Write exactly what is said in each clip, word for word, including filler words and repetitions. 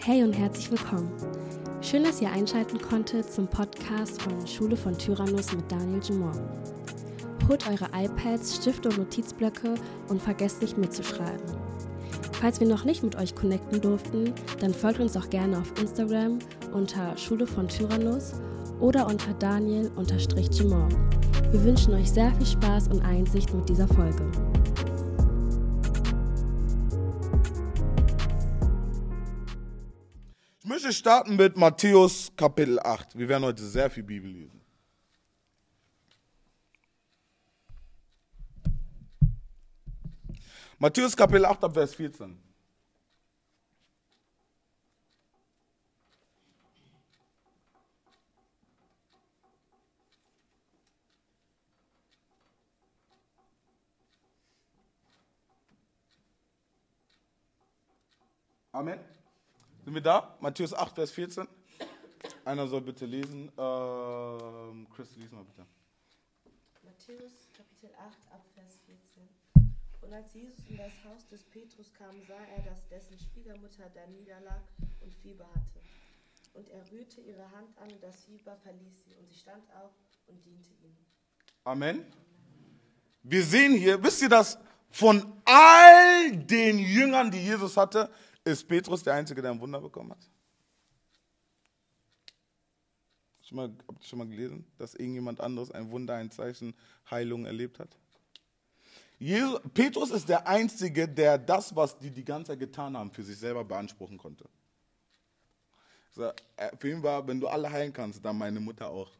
Hey und herzlich willkommen. Schön, dass ihr einschalten konntet zum Podcast von Schule von Tyrannus mit Daniel Jumor. Holt eure iPads, Stifte und Notizblöcke und vergesst nicht mitzuschreiben. Falls wir noch nicht mit euch connecten durften, dann folgt uns auch gerne auf Instagram unter Schule von Tyrannus oder unter Daniel-Jumor. Wir wünschen euch sehr viel Spaß und Einsicht mit dieser Folge. Ich möchte starten mit Matthäus Kapitel acht. Wir werden heute sehr viel Bibel lesen. Matthäus Kapitel acht ab Vers vierzehn. Amen. Sind wir da? Matthäus acht, Vers vierzehn. Einer soll bitte lesen. Ähm, Chris, lies mal bitte. Matthäus Kapitel acht, ab Vers vierzehn. Und als Jesus in das Haus des Petrus kam, sah er, dass dessen Schwiegermutter da niederlag und Fieber hatte. Und er rührte ihre Hand an, und das Fieber verließ sie, und sie stand auf und diente ihm. Amen. Wir sehen hier, wisst ihr das, von all den Jüngern, die Jesus hatte, ist Petrus der Einzige, der ein Wunder bekommen hat? Schon mal, habt ihr schon mal gelesen, dass irgendjemand anderes ein Wunder, ein Zeichen, Heilung erlebt hat? Jesus, Petrus ist der Einzige, der das, was die die ganze Zeit getan haben, für sich selber beanspruchen konnte. So, für ihn war, wenn du alle heilen kannst, dann meine Mutter auch.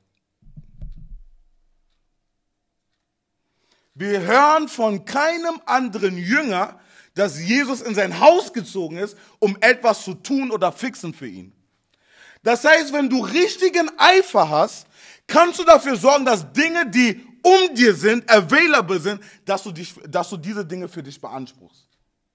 Wir hören von keinem anderen Jünger, dass Jesus in sein Haus gezogen ist, um etwas zu tun oder fixen für ihn. Das heißt, wenn du richtigen Eifer hast, kannst du dafür sorgen, dass Dinge, die um dir sind, available sind, dass du, dich, dass du diese Dinge für dich beanspruchst.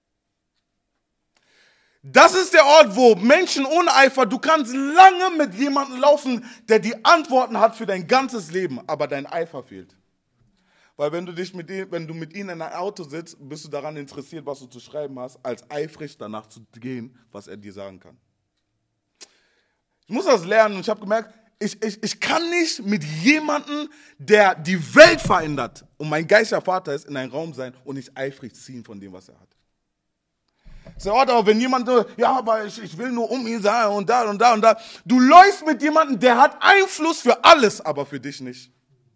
Das ist der Ort, wo Menschen ohne Eifer, du kannst lange mit jemandem laufen, der die Antworten hat für dein ganzes Leben, aber dein Eifer fehlt. Weil wenn du, dich mit, wenn du mit ihnen in einem Auto sitzt, bist du daran interessiert, was du zu schreiben hast, als eifrig danach zu gehen, was er dir sagen kann. Ich muss das lernen und ich habe gemerkt, ich, ich, ich kann nicht mit jemandem, der die Welt verändert und mein geistiger Vater ist, in einen Raum sein und nicht eifrig ziehen von dem, was er hat. Das ist der Ort, aber wenn jemand, ja, aber ich, ich will nur um ihn sein und da und da und da. Du läufst mit jemandem, der hat Einfluss für alles, aber für dich nicht.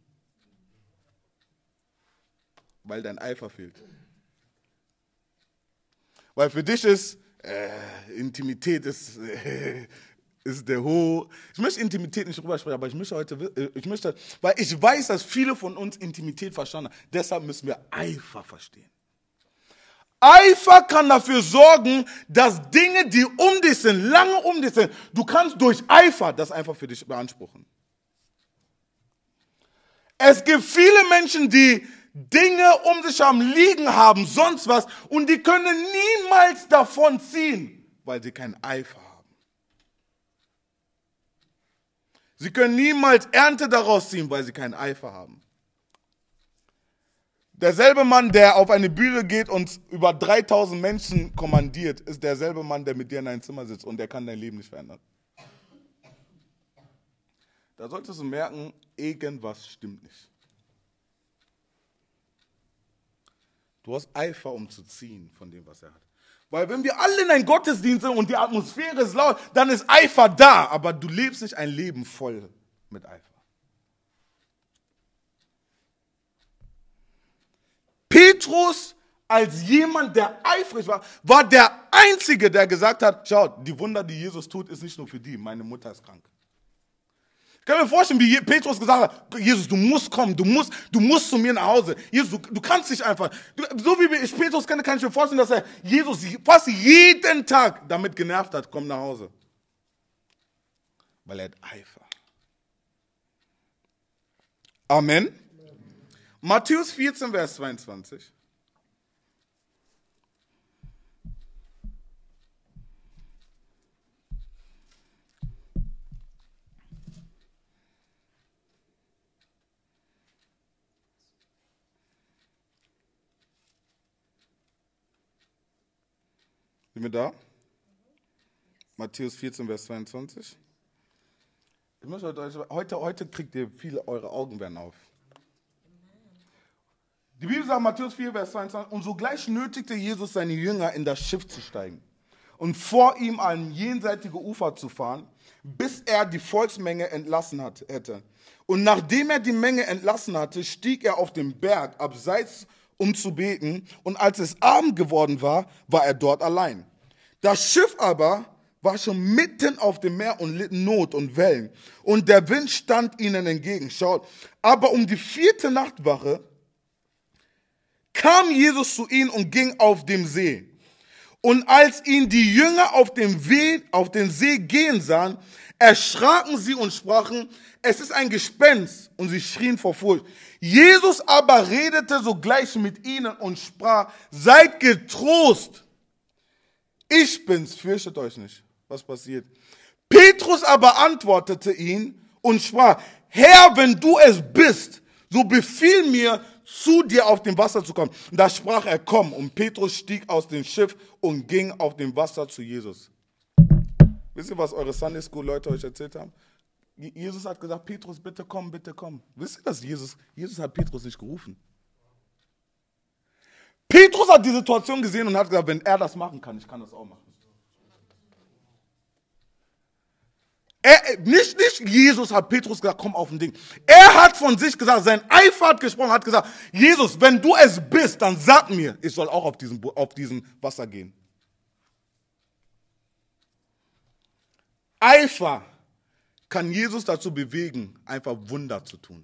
Weil dein Eifer fehlt. Weil für dich ist, äh, Intimität ist, äh, ist der hohe. Ich möchte Intimität nicht drüber sprechen, aber ich möchte heute, ich möchte, weil ich weiß, dass viele von uns Intimität verstanden haben. Deshalb müssen wir Eifer verstehen. Eifer kann dafür sorgen, dass Dinge, die um dich sind, lange um dich sind, du kannst durch Eifer das einfach für dich beanspruchen. Es gibt viele Menschen, die Dinge um sich haben, liegen haben, sonst was, und die können niemals davon ziehen, weil sie keinen Eifer haben. Sie können niemals Ernte daraus ziehen, weil sie keinen Eifer haben. Derselbe Mann, der auf eine Bühne geht und über dreitausend Menschen kommandiert, ist derselbe Mann, der mit dir in einem Zimmer sitzt und der kann dein Leben nicht verändern. Da solltest du merken, irgendwas stimmt nicht. Du hast Eifer, um zu ziehen von dem, was er hat. Weil wenn wir alle in einem Gottesdienst sind und die Atmosphäre ist laut, dann ist Eifer da, aber du lebst nicht ein Leben voll mit Eifer. Petrus, als jemand, der eifrig war, war der Einzige, der gesagt hat, schaut, die Wunder, die Jesus tut, ist nicht nur für die, meine Mutter ist krank. Ich kann mir vorstellen, wie Petrus gesagt hat, Jesus, du musst kommen, du musst, du musst zu mir nach Hause. Jesus, du, du kannst nicht einfach. Du, so wie ich Petrus kenne, kann ich mir vorstellen, dass er Jesus fast jeden Tag damit genervt hat, komm nach Hause. Weil er hat Eifer. Amen. Amen. Matthäus vierzehn, Vers zweiundzwanzig. Sind wir da? Matthäus vierzehn, Vers zweiundzwanzig. Ich muss euch, heute, heute kriegt ihr viele, eure Augen werden auf. Die Bibel sagt, Matthäus vier, Vers zweiundzwanzig, und sogleich nötigte Jesus seine Jünger, in das Schiff zu steigen und vor ihm an jenseitige Ufer zu fahren, bis er die Volksmenge entlassen hat, hätte. Und nachdem er die Menge entlassen hatte, stieg er auf den Berg abseits, um zu beten. Und als es Abend geworden war, war er dort allein. Das Schiff aber war schon mitten auf dem Meer und litt Not und Wellen. Und der Wind stand ihnen entgegen. Schaut, aber um die vierte Nachtwache kam Jesus zu ihnen und ging auf dem See. Und als ihn die Jünger auf dem, Weh, auf den See gehen sahen, erschraken sie und sprachen, es ist ein Gespenst, und sie schrien vor Furcht. Jesus aber redete sogleich mit ihnen und sprach, seid getrost, ich bin's, fürchtet euch nicht. Was passiert? Petrus aber antwortete ihn und sprach, Herr, wenn du es bist, so befiehl mir, zu dir auf dem Wasser zu kommen. Und da sprach er, komm. Und Petrus stieg aus dem Schiff und ging auf dem Wasser zu Jesus. Wisst ihr, was eure Sunday School Leute euch erzählt haben? Jesus hat gesagt, Petrus, bitte komm, bitte komm. Wisst ihr, dass Jesus, Jesus hat Petrus nicht gerufen? Petrus hat die Situation gesehen und hat gesagt, wenn er das machen kann, ich kann das auch machen. Er, nicht, nicht Jesus hat Petrus gesagt, komm auf ein Ding. Er hat von sich gesagt, sein Eifer hat gesprochen, hat gesagt, Jesus, wenn du es bist, dann sag mir, ich soll auch auf diesem, auf diesem Wasser gehen. Eifer kann Jesus dazu bewegen, einfach Wunder zu tun.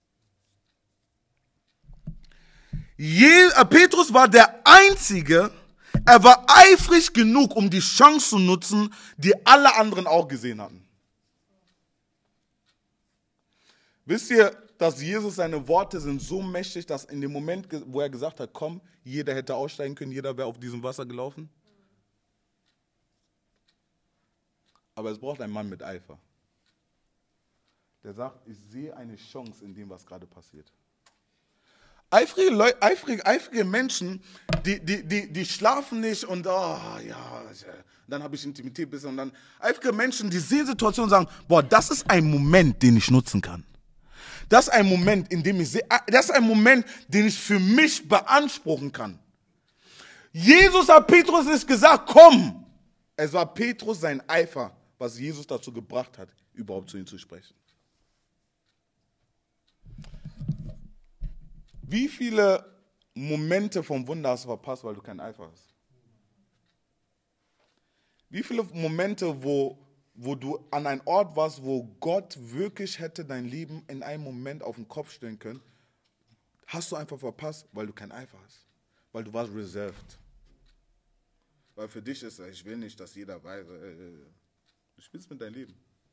Je, äh, Petrus war der Einzige, er war eifrig genug, um die Chance zu nutzen, die alle anderen auch gesehen hatten. Wisst ihr, dass Jesus, seine Worte sind so mächtig, dass in dem Moment, wo er gesagt hat, komm, jeder hätte aussteigen können, jeder wäre auf diesem Wasser gelaufen? Aber es braucht einen Mann mit Eifer, der sagt, ich sehe eine Chance in dem, was gerade passiert. Eifrige, Leute, eifrige, eifrige Menschen, die, die, die, die schlafen nicht und oh, ja, dann habe ich Intimität bis und dann. Eifrige Menschen, die sehen Situationen und sagen, boah, das ist ein Moment, den ich nutzen kann. Das ist ein Moment, in dem ich sehe, das ist ein Moment, den ich für mich beanspruchen kann. Jesus hat Petrus nicht gesagt, komm. Es war Petrus sein Eifer, was Jesus dazu gebracht hat, überhaupt zu ihm zu sprechen. Wie viele Momente vom Wunder hast du verpasst, weil du keinen Eifer hast? Wie viele Momente, wo, wo du an einen Ort warst, wo Gott wirklich hätte dein Leben in einem Moment auf den Kopf stellen können, hast du einfach verpasst, weil du keinen Eifer hast. Weil du warst reserved. Weil für dich ist es, ich will nicht, dass jeder weiß, du spielst mit deinem Leben.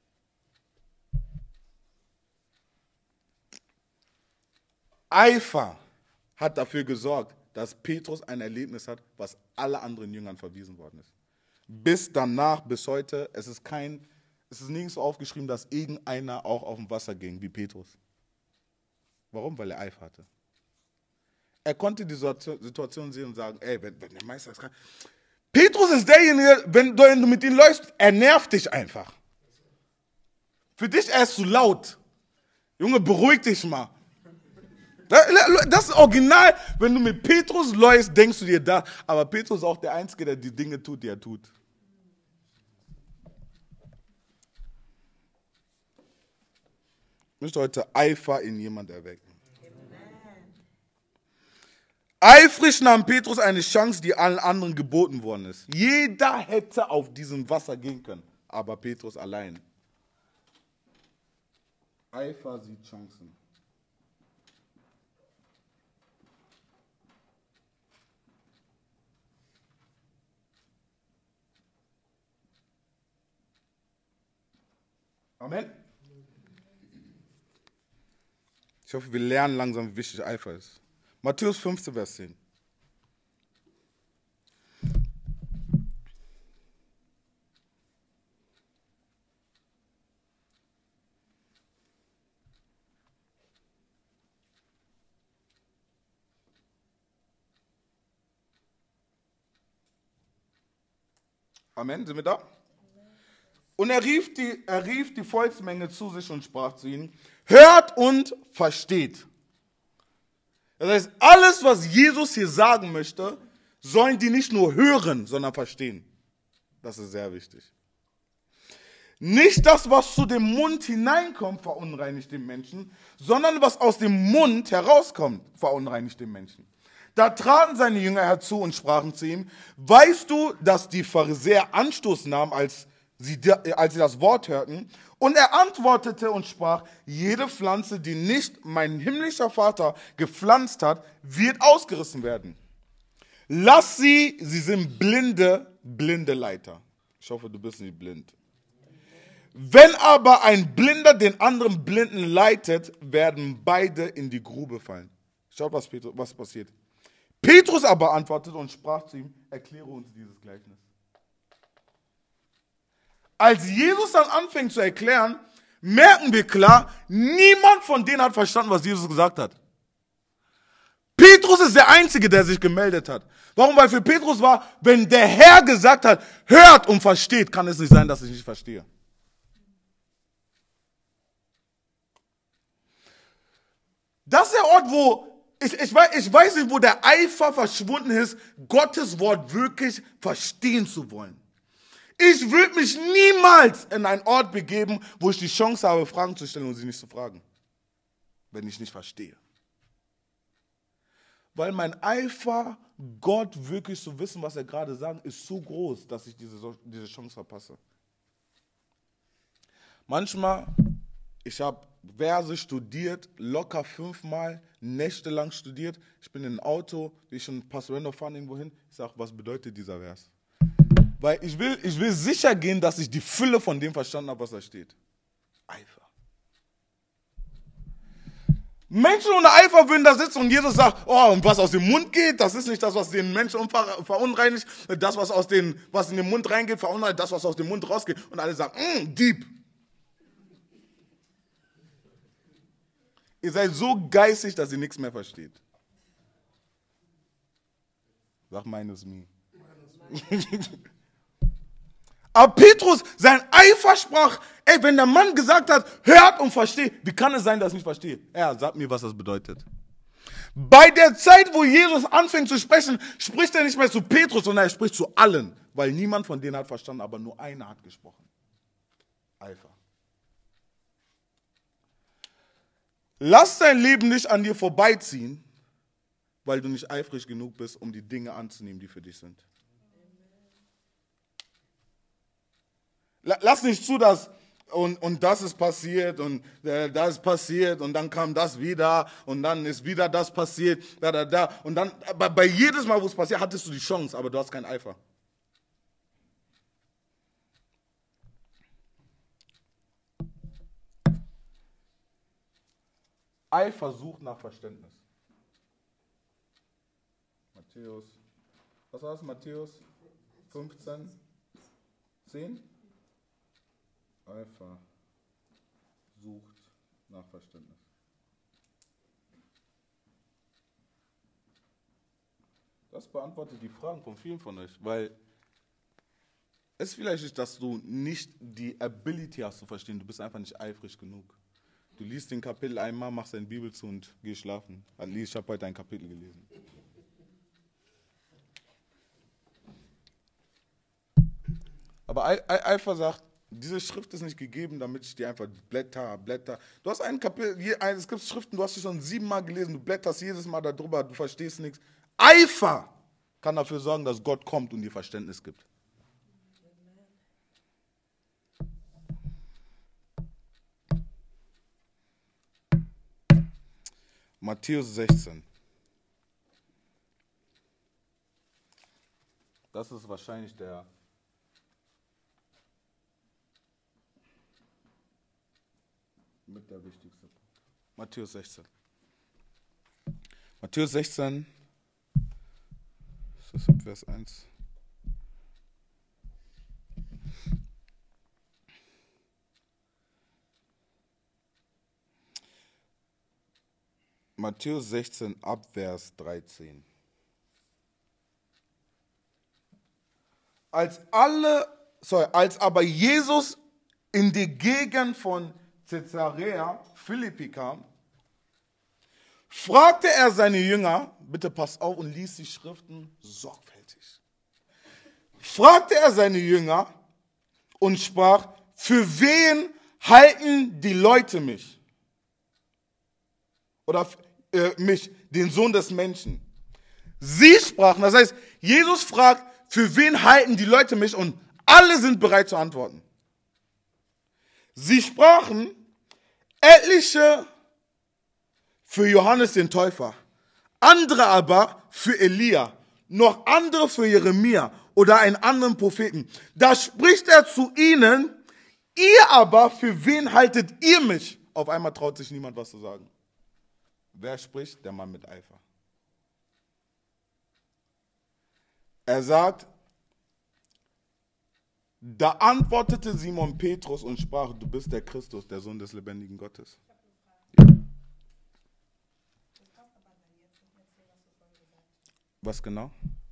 Eifer hat dafür gesorgt, dass Petrus ein Erlebnis hat, was alle anderen Jüngern verwiesen worden ist. Bis danach, bis heute, es ist kein, es ist nirgends so aufgeschrieben, dass irgendeiner auch auf dem Wasser ging, wie Petrus. Warum? Weil er Eifer hatte. Er konnte die Situation sehen und sagen, ey, wenn, wenn der Meister es kann. Petrus ist derjenige, wenn du mit ihm läufst, er nervt dich einfach. Für dich er ist zu laut. Junge, beruhig dich mal. Das ist original, wenn du mit Petrus läufst, denkst du dir da, aber Petrus ist auch der Einzige, der die Dinge tut, die er tut. Ich möchte heute Eifer in jemand erwecken. Eifrig nahm Petrus eine Chance, die allen anderen geboten worden ist. Jeder hätte auf diesem Wasser gehen können, aber Petrus allein. Eifer sieht Chancen. Amen. Ich hoffe, wir lernen langsam, wie wichtig Eifer ist. Matthäus fünfzehn, Vers zehn. Amen, sind wir da? Und er rief, die, er rief die Volksmenge zu sich und sprach zu ihnen, hört und versteht. Das heißt, alles, was Jesus hier sagen möchte, sollen die nicht nur hören, sondern verstehen. Das ist sehr wichtig. Nicht das, was zu dem Mund hineinkommt, verunreinigt den Menschen, sondern was aus dem Mund herauskommt, verunreinigt den Menschen. Da traten seine Jünger herzu und sprachen zu ihm, weißt du, dass die Pharisäer Anstoß nahmen, als sie, als sie das Wort hörten? Und er antwortete und sprach, jede Pflanze, die nicht mein himmlischer Vater gepflanzt hat, wird ausgerissen werden. Lass sie, sie sind blinde, blinde Leiter. Ich hoffe, du bist nicht blind. Wenn aber ein Blinder den anderen Blinden leitet, werden beide in die Grube fallen. Schaut, was, Petrus, was passiert. Petrus aber antwortete und sprach zu ihm, erkläre uns dieses Gleichnis. Als Jesus dann anfängt zu erklären, merken wir klar, niemand von denen hat verstanden, was Jesus gesagt hat. Petrus ist der Einzige, der sich gemeldet hat. Warum? Weil für Petrus war, wenn der Herr gesagt hat, hört und versteht, kann es nicht sein, dass ich nicht verstehe. Das ist der Ort, wo, ich, ich, weiß, ich weiß nicht, wo der Eifer verschwunden ist, Gottes Wort wirklich verstehen zu wollen. Ich würde mich niemals in einen Ort begeben, wo ich die Chance habe, Fragen zu stellen und sie nicht zu fragen, wenn ich nicht verstehe. Weil mein Eifer, Gott wirklich zu wissen, was er gerade sagt, ist so groß, dass ich diese, diese Chance verpasse. Manchmal, ich habe Verse studiert, locker fünfmal, nächtelang studiert. Ich bin in ein Auto, ich schon Pastor Randolph fahren irgendwo hin. Ich sage, was bedeutet dieser Vers? Weil ich will, ich will sicher gehen, dass ich die Fülle von dem verstanden habe, was da steht. Eifer. Menschen ohne Eifer würden da sitzen und Jesus sagt, oh, und was aus dem Mund geht, das ist nicht das, was den Menschen verunreinigt. Das, was aus den, was in den Mund reingeht, verunreinigt das, was aus dem Mund rausgeht. Und alle sagen, mm, Dieb. Ihr seid so geistig, dass ihr nichts mehr versteht. Sag meines mir. Aber Petrus, sein Eifer sprach, ey, wenn der Mann gesagt hat, hört und versteht, wie kann es sein, dass ich nicht verstehe? Er sagt mir, was das bedeutet. Bei der Zeit, wo Jesus anfängt zu sprechen, spricht er nicht mehr zu Petrus, sondern er spricht zu allen, weil niemand von denen hat verstanden, aber nur einer hat gesprochen. Eifer. Lass dein Leben nicht an dir vorbeiziehen, weil du nicht eifrig genug bist, um die Dinge anzunehmen, die für dich sind. Lass nicht zu, dass und, und das ist passiert und äh, das ist passiert und dann kam das wieder und dann ist wieder das passiert, da, da, da. Und dann, bei, bei jedes Mal, wo es passiert, hattest du die Chance, aber du hast keinen Eifer. Eifer sucht nach Verständnis. Matthäus, was war das? Matthäus fünfzehn, zehn? Eifer sucht nach Verständnis. Das beantwortet die Fragen von vielen von euch, weil es vielleicht ist, dass du nicht die Ability hast zu verstehen, du bist einfach nicht eifrig genug. Du liest den Kapitel einmal, machst deine Bibel zu und gehst schlafen. Ich habe heute ein Kapitel gelesen. Aber Eifer sagt, diese Schrift ist nicht gegeben, damit ich dir einfach blätter, blätter. Du hast ein Kapitel, es gibt Schriften, du hast sie schon siebenmal gelesen, du blätterst jedes Mal darüber, du verstehst nichts. Eifer kann dafür sorgen, dass Gott kommt und dir Verständnis gibt. Matthäus sechzehn. Das ist wahrscheinlich der mit der wichtigste Punkt. Matthäus sechzehn. Matthäus sechzehn, das ist Vers eins. Matthäus sechzehn, ab Vers dreizehn. Als alle, sorry, als aber Jesus in die Gegend von Caesarea Philippi kam, fragte er seine Jünger, bitte passt auf und lies die Schriften sorgfältig, fragte er seine Jünger und sprach, für wen halten die Leute mich? Oder äh, mich, den Sohn des Menschen. Sie sprachen, das heißt, Jesus fragt, für wen halten die Leute mich? Und alle sind bereit zu antworten. Sie sprachen, etliche für Johannes den Täufer, andere aber für Elia, noch andere für Jeremia oder einen anderen Propheten. Da spricht er zu ihnen, ihr aber, für wen haltet ihr mich? Auf einmal traut sich niemand was zu sagen. Wer spricht? Der Mann mit Eifer. Er sagt, da antwortete Simon Petrus und sprach, du bist der Christus, der Sohn des lebendigen Gottes. Ja. Was genau?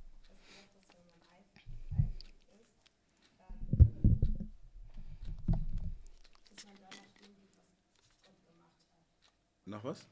Nach was?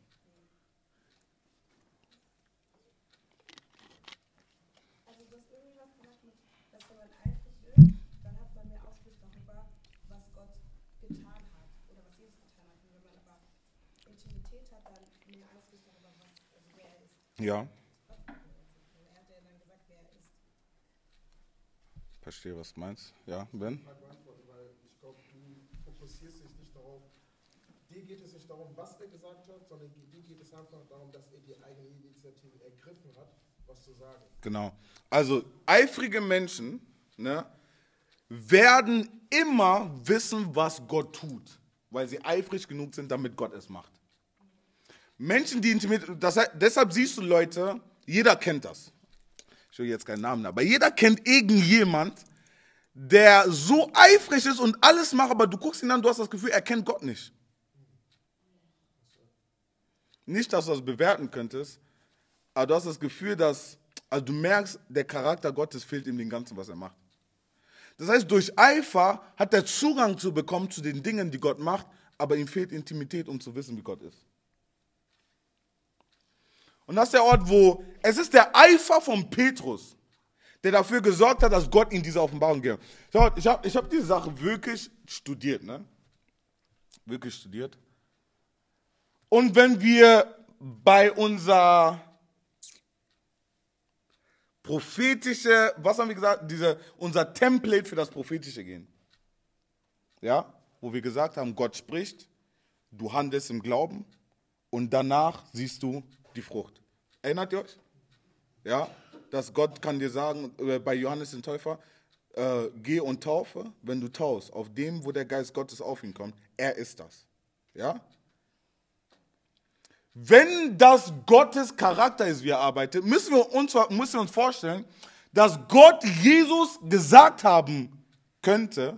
Also du hast irgendwie was gemacht mit, dass wenn man eifrig ist, dann hat man mehr Aufschluss darüber, was Gott getan hat oder was Jesus getan hat. Und wenn man aber Intimität hat, dann mehr Einfluss darüber, was, also wer er ist. Ja. Er hat ja dann gesagt, wer er ist. Verstehe, was du meinst. Ja, Ben? Ich glaube, du fokussierst dich nicht darauf, dir geht es nicht darum, was er gesagt hat, sondern dir geht es einfach darum, dass er die eigene Initiative ergriffen hat, was zu sagen. Genau. Also eifrige Menschen, ne, werden immer wissen, was Gott tut, weil sie eifrig genug sind, damit Gott es macht. Menschen, die intimiert, das heißt, deshalb siehst du Leute, jeder kennt das. Ich will jetzt keinen Namen, aber jeder kennt irgendjemand, der so eifrig ist und alles macht, aber du guckst ihn an, du hast das Gefühl, er kennt Gott nicht. Nicht, dass du das bewerten könntest, aber du hast das Gefühl, dass, also du merkst, der Charakter Gottes fehlt ihm dem Ganzen, was er macht. Das heißt, durch Eifer hat er Zugang zu bekommen zu den Dingen, die Gott macht, aber ihm fehlt Intimität, um zu wissen, wie Gott ist. Und das ist der Ort, wo, es ist der Eifer von Petrus, der dafür gesorgt hat, dass Gott ihm diese Offenbarung gibt. Schaut, ich habe ich hab diese Sache wirklich studiert, ne? Wirklich studiert. Und wenn wir bei unser prophetische, was haben wir gesagt, diese, unser Template für das Prophetische gehen, ja, wo wir gesagt haben, Gott spricht, du handelst im Glauben und danach siehst du die Frucht. Erinnert ihr euch? Ja, dass Gott kann dir sagen, äh, bei Johannes den Täufer, äh, geh und taufe, wenn du taufst, auf dem, wo der Geist Gottes auf ihn kommt, er ist das. Ja? Wenn das Gottes Charakter ist, wie er arbeitet, müssen wir uns, müssen wir uns vorstellen, dass Gott Jesus gesagt haben könnte,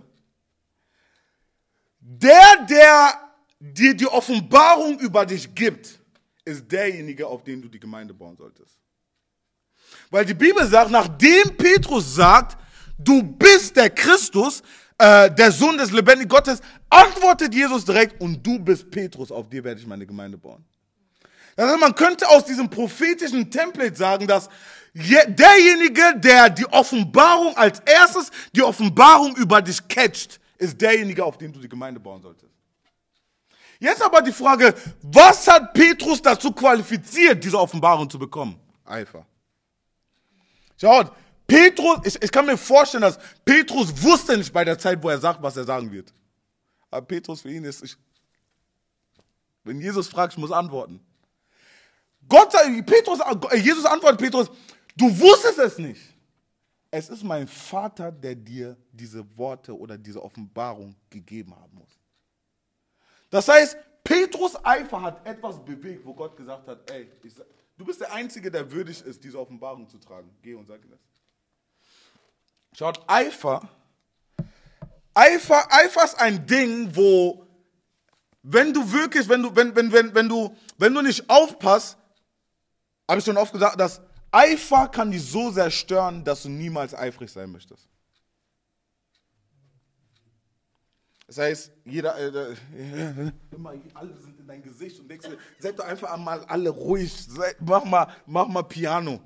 der, der dir die Offenbarung über dich gibt, ist derjenige, auf den du die Gemeinde bauen solltest. Weil die Bibel sagt, nachdem Petrus sagt, du bist der Christus, äh, der Sohn des lebendigen Gottes, antwortet Jesus direkt, und du bist Petrus, auf dir werde ich meine Gemeinde bauen. Das heißt, man könnte aus diesem prophetischen Template sagen, dass je, derjenige, der die Offenbarung als erstes, die Offenbarung über dich catcht, ist derjenige, auf den du die Gemeinde bauen solltest. Jetzt aber die Frage, was hat Petrus dazu qualifiziert, diese Offenbarung zu bekommen? Eifer. Schaut, Petrus, ich, ich kann mir vorstellen, dass Petrus wusste nicht bei der Zeit, wo er sagt, was er sagen wird. Aber Petrus für ihn ist, ich, wenn Jesus fragt, ich muss antworten. Gott sei, Petrus, Jesus antwortet Petrus, du wusstest es nicht. Es ist mein Vater, der dir diese Worte oder diese Offenbarung gegeben haben muss. Das heißt, Petrus Eifer hat etwas bewegt, wo Gott gesagt hat, ey, ich, du bist der Einzige, der würdig ist, diese Offenbarung zu tragen. Geh und sag ihm das. Schaut, Eifer, Eifer, Eifer ist ein Ding, wo, wenn du wirklich, wenn du, wenn, wenn, wenn, wenn du, wenn du nicht aufpasst, habe ich schon oft gesagt, dass Eifer kann dich so sehr stören, dass du niemals eifrig sein möchtest. Das heißt, jeder, äh, immer, alle sind in dein Gesicht und denkst, seid doch einfach mal alle ruhig, seid, mach, mal, mach mal Piano.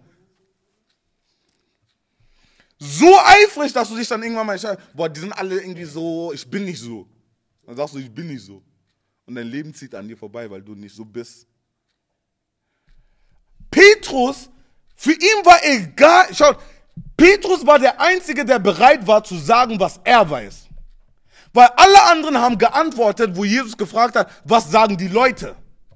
So eifrig, dass du dich dann irgendwann mal entscheidest, boah, die sind alle irgendwie so, ich bin nicht so. Dann sagst du, ich bin nicht so. Und dein Leben zieht an dir vorbei, weil du nicht so bist. Petrus, für ihn war egal, schaut, Petrus war der Einzige, der bereit war zu sagen, was er weiß. Weil alle anderen haben geantwortet, wo Jesus gefragt hat, was sagen die Leute?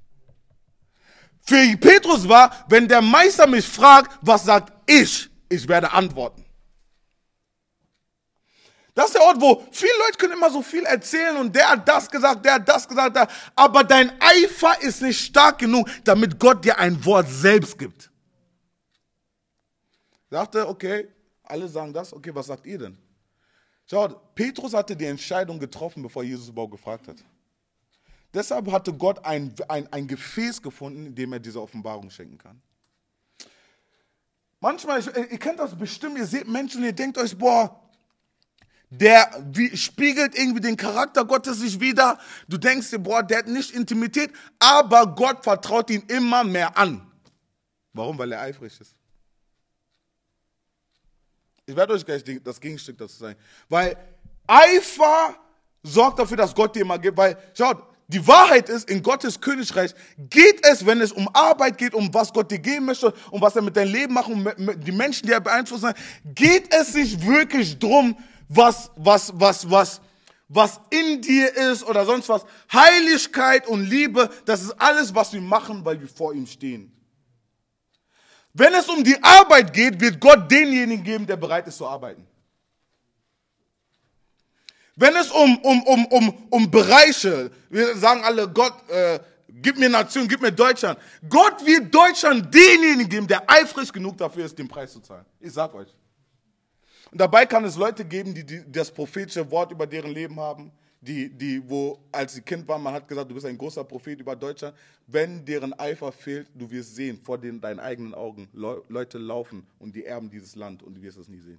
Für Petrus war, wenn der Meister mich fragt, was sagt ich, ich werde antworten. Das ist der Ort, wo viele Leute können immer so viel erzählen und der hat das gesagt, der hat das gesagt, der, aber dein Eifer ist nicht stark genug, damit Gott dir ein Wort selbst gibt. Sagte, okay, alle sagen das, okay, was sagt ihr denn? Schaut, Petrus hatte die Entscheidung getroffen, bevor Jesus überhaupt gefragt hat. Deshalb hatte Gott ein, ein, ein Gefäß gefunden, in dem er diese Offenbarung schenken kann. Manchmal, ihr kennt das bestimmt, ihr seht Menschen und ihr denkt euch, boah, der wie, spiegelt irgendwie den Charakter Gottes sich wider. Du denkst dir, boah, der hat nicht Intimität, aber Gott vertraut ihn immer mehr an. Warum? Weil er eifrig ist. Ich werde euch gleich das Gegenstück dazu sagen. Weil Eifer sorgt dafür, dass Gott dir immer gibt. Weil, schaut, die Wahrheit ist, in Gottes Königreich geht es, wenn es um Arbeit geht, um was Gott dir geben möchte, um was er mit deinem Leben macht, um die Menschen, die er beeinflussen, geht es nicht wirklich drum, was, was, was, was, was in dir ist oder sonst was. Heiligkeit und Liebe, das ist alles, was wir machen, weil wir vor ihm stehen. Wenn es um die Arbeit geht, wird Gott denjenigen geben, der bereit ist zu arbeiten. Wenn es um, um, um, um, um Bereiche, wir sagen alle, Gott, äh, gib mir Nation, gib mir Deutschland. Gott wird Deutschland denjenigen geben, der eifrig genug dafür ist, den Preis zu zahlen. Ich sag euch. Und dabei kann es Leute geben, die, die das prophetische Wort über deren Leben haben, die, die, wo, als sie Kind waren, man hat gesagt, du bist ein großer Prophet über Deutschland. Wenn deren Eifer fehlt, du wirst sehen, vor den, deinen eigenen Augen, Le- Leute laufen und die erben dieses Land und du wirst es nie sehen.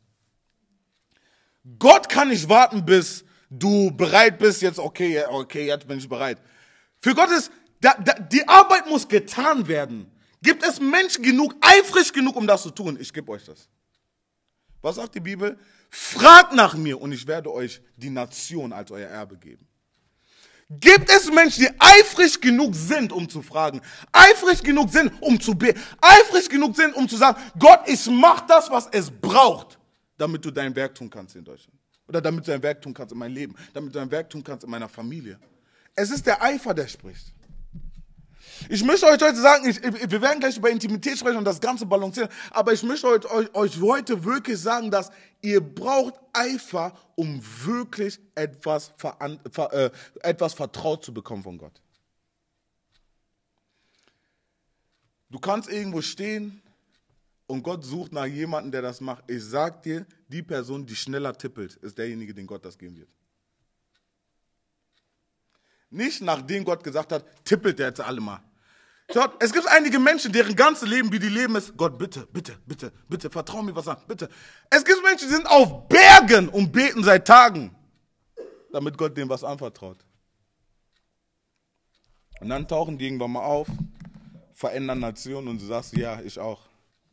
Gott kann nicht warten, bis du bereit bist, jetzt, okay, okay, jetzt bin ich bereit. Für Gott ist, da, da, die Arbeit muss getan werden. Gibt es Menschen genug, eifrig genug, um das zu tun? Ich gebe euch das. Was sagt die Bibel? Fragt nach mir und ich werde euch die Nation als euer Erbe geben. Gibt es Menschen, die eifrig genug sind, um zu fragen, eifrig genug sind, um zu beten, eifrig genug sind, um zu sagen, Gott, ich mache das, was es braucht, damit du dein Werk tun kannst in Deutschland. Oder damit du dein Werk tun kannst in meinem Leben, damit du dein Werk tun kannst in meiner Familie. Es ist der Eifer, der spricht. Ich möchte euch heute sagen, ich, wir werden gleich über Intimität sprechen und das Ganze balancieren, aber ich möchte euch, euch, euch heute wirklich sagen, dass ihr braucht Eifer, um wirklich etwas, veran, ver, äh, etwas vertraut zu bekommen von Gott. Du kannst irgendwo stehen und Gott sucht nach jemandem, der das macht. Ich sag dir, die Person, die schneller tippelt, ist derjenige, den Gott das geben wird. Nicht nachdem Gott gesagt hat, tippelt der jetzt alle mal. Schaut, es gibt einige Menschen, deren ganzes Leben, wie die leben, ist, Gott, bitte, bitte, bitte, bitte, vertrau mir was an, bitte. Es gibt Menschen, die sind auf Bergen und beten seit Tagen, damit Gott denen was anvertraut. Und dann tauchen die irgendwann mal auf, verändern Nationen und du sagst, ja, ich auch.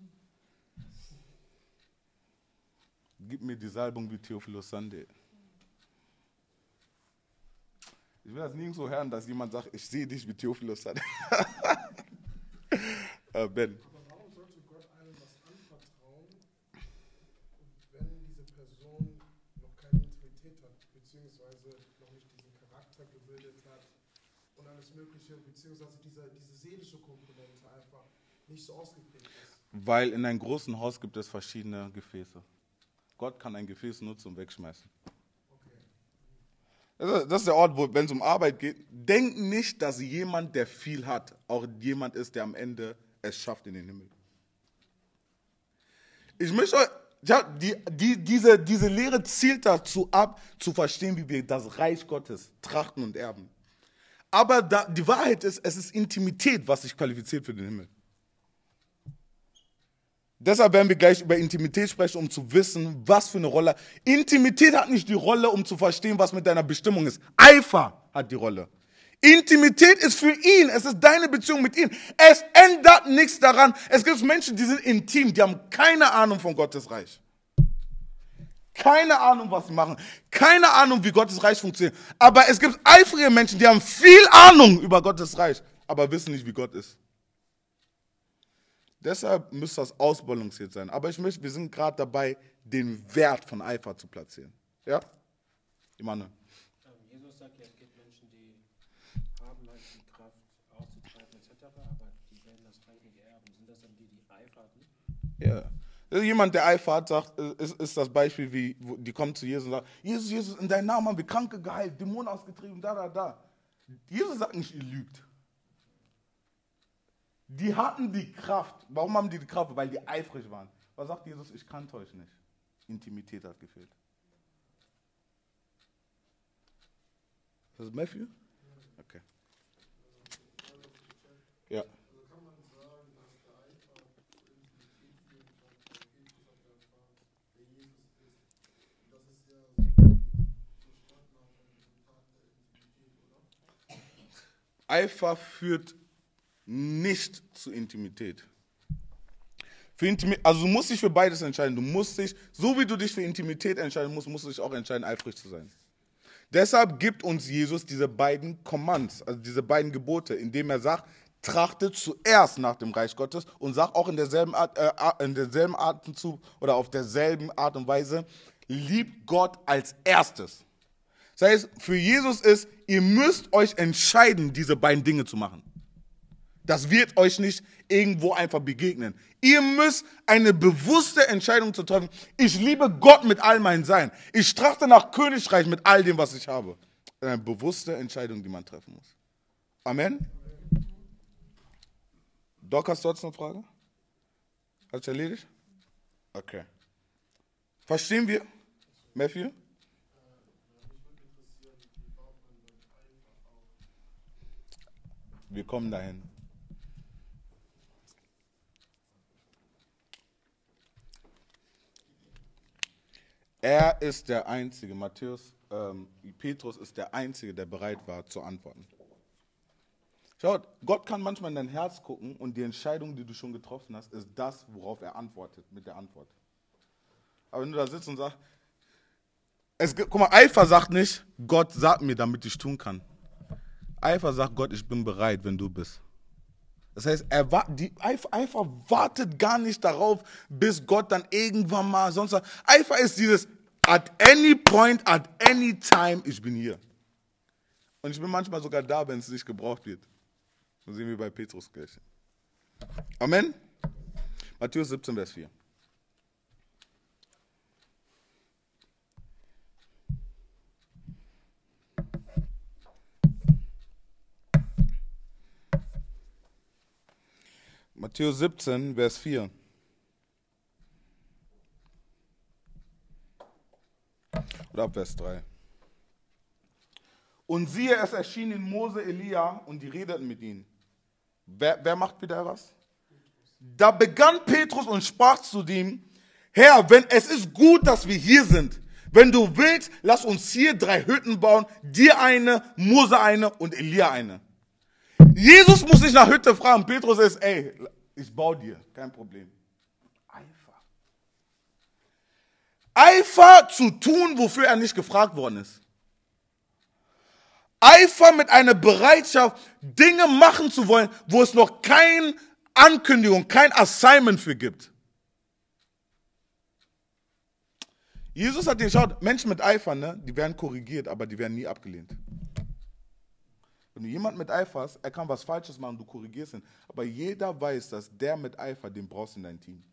Gib mir die Salbung wie Theophilus Sunday. Ich will das nirgendwo hören, dass jemand sagt, ich sehe dich wie Theophilus Sunday. äh, Ben. Aber warum sollte Gott einem was anvertrauen, wenn diese Person noch keine Intimität hat, beziehungsweise noch nicht diesen Charakter gebildet hat und alles Mögliche, beziehungsweise diese, diese seelische Komponente einfach nicht so ausgeprägt ist? Weil in einem großen Haus gibt es verschiedene Gefäße. Gott kann ein Gefäß nutzen und wegschmeißen. Das ist der Ort, wo, wenn es um Arbeit geht, denk nicht, dass jemand, der viel hat, auch jemand ist, der am Ende es schafft in den Himmel. Ich möchte euch, ja, die, die, diese, diese Lehre zielt dazu ab, zu verstehen, wie wir das Reich Gottes trachten und erben. Aber da, die Wahrheit ist, es ist Intimität, was sich qualifiziert für den Himmel. Deshalb werden wir gleich über Intimität sprechen, um zu wissen, was für eine Rolle. Intimität hat nicht die Rolle, um zu verstehen, was mit deiner Bestimmung ist. Eifer hat die Rolle. Intimität ist für ihn. Es ist deine Beziehung mit ihm. Es ändert nichts daran. Es gibt Menschen, die sind intim, die haben keine Ahnung von Gottes Reich. Keine Ahnung, was sie machen. Keine Ahnung, wie Gottes Reich funktioniert. Aber es gibt eifrige Menschen, die haben viel Ahnung über Gottes Reich, aber wissen nicht, wie Gott ist. Deshalb müsste das ausbalanciert sein. Aber ich möchte, wir sind gerade dabei, den Wert von Eifer zu platzieren. Ja? Immanuel. Jesus sagt ja, es gibt Menschen, die haben halt die Kraft auszutreiben et cetera, aber die werden das Reich nicht erben. Sind das dann die, die Eifer hatten? Ja. Jemand, der Eifer hat, sagt, ist, ist das Beispiel, wie die kommen zu Jesus und sagen, Jesus, Jesus, in deinem Namen haben wir Kranke geheilt, Dämonen ausgetrieben, da, da, da. Jesus sagt nicht, ihr lügt. Die hatten die Kraft. Warum haben die die Kraft? Weil die eifrig waren. Was sagt Jesus? Ich kannte euch nicht. Intimität hat gefehlt. Das ist Matthew? Okay. Ja. Also kann man sagen, dass der Eifer zur Intimität führen kann, der Jesus hat erfahren, wer Jesus ist. Und das ist ja so die Standard und Resultat der Intimität, oder? Eifer führt nicht zu Intimität. Für Intimi- also du musst dich für beides entscheiden. Du musst dich, so wie du dich für Intimität entscheiden musst, musst du dich auch entscheiden, eifrig zu sein. Deshalb gibt uns Jesus diese beiden Commands, also diese beiden Gebote, indem er sagt, trachtet zuerst nach dem Reich Gottes und sagt auch in derselben Art, äh, in derselben Atemzug oder auf derselben Art und Weise, liebt Gott als erstes. Das heißt, für Jesus ist, ihr müsst euch entscheiden, diese beiden Dinge zu machen. Das wird euch nicht irgendwo einfach begegnen. Ihr müsst eine bewusste Entscheidung zu treffen. Ich liebe Gott mit all meinem Sein. Ich trachte nach Königreich mit all dem, was ich habe. Eine bewusste Entscheidung, die man treffen muss. Amen. Doc, hast du jetzt eine Frage? Hat sich erledigt? Okay. Verstehen wir? Matthew? Wir kommen dahin. Er ist der Einzige, Matthäus, ähm, Petrus ist der Einzige, der bereit war zu antworten. Schaut, Gott kann manchmal in dein Herz gucken und die Entscheidung, die du schon getroffen hast, ist das, worauf er antwortet, mit der Antwort. Aber wenn du da sitzt und sagst, es, guck mal, Eifer sagt nicht, Gott sag mir, damit ich tun kann. Eifer sagt, Gott, ich bin bereit, wenn du bist. Das heißt, er, die Eifer, Eifer wartet gar nicht darauf, bis Gott dann irgendwann mal sonst sagt. Eifer ist dieses, at any point, at any time, ich bin hier. Und ich bin manchmal sogar da, wenn es nicht gebraucht wird. So sehen wir bei Petrus gleich. Amen. Matthäus siebzehn, Vers vier. Matthäus siebzehn, Vers vier. Oder ab Vers drei. Und siehe, es erschienen Mose, Elia und die redeten mit ihnen. Wer, wer macht wieder was? Da begann Petrus und sprach zu ihm, Herr, wenn es ist gut, dass wir hier sind. Wenn du willst, lass uns hier drei Hütten bauen, dir eine, Mose eine und Elia eine. Jesus muss nicht nach Hütte fragen. Petrus ist, ey, ich baue dir, kein Problem. Eifer. Eifer zu tun, wofür er nicht gefragt worden ist. Eifer mit einer Bereitschaft, Dinge machen zu wollen, wo es noch keine Ankündigung, kein Assignment für gibt. Jesus hat geschaut, Menschen mit Eifer, ne, die werden korrigiert, aber die werden nie abgelehnt. Wenn du jemanden mit Eifer hast, er kann was Falsches machen, du korrigierst ihn. Aber jeder weiß, dass der mit Eifer, den brauchst du in dein Team.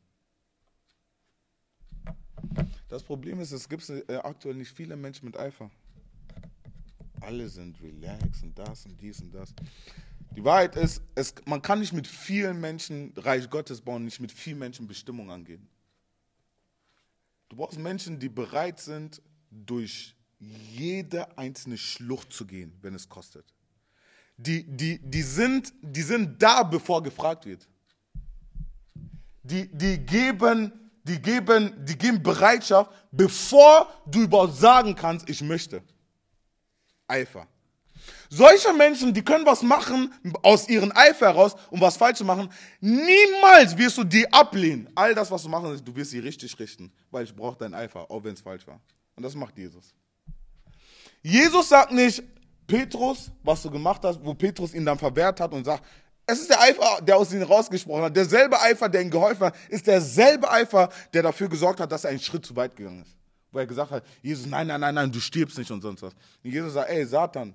Das Problem ist, es gibt äh, aktuell nicht viele Menschen mit Eifer. Alle sind relaxed und das und dies und das. Die Wahrheit ist, es, man kann nicht mit vielen Menschen Reich Gottes bauen, nicht mit vielen Menschen Bestimmung angehen. Du brauchst Menschen, die bereit sind, durch jede einzelne Schlucht zu gehen, wenn es kostet. Die, die, die, sind, die sind da, bevor gefragt wird. die, die, geben, die, geben, die geben Bereitschaft, bevor du überhaupt sagen kannst, ich möchte. Eifer. Solche Menschen, die können was machen aus ihrem Eifer heraus, um was falsch zu machen. Niemals wirst du die ablehnen. All das, was du machen willst, du wirst sie richtig richten, weil ich brauche deinen Eifer, auch wenn es falsch war. Und das macht Jesus. Jesus sagt nicht, Petrus, was du gemacht hast, wo Petrus ihn dann verwehrt hat und sagt, es ist der Eifer, der aus ihm rausgesprochen hat. Derselbe Eifer, der ihm geholfen hat, ist derselbe Eifer, der dafür gesorgt hat, dass er einen Schritt zu weit gegangen ist. Wo er gesagt hat, Jesus, nein, nein, nein, nein, du stirbst nicht und sonst was. Und Jesus sagt, ey, Satan.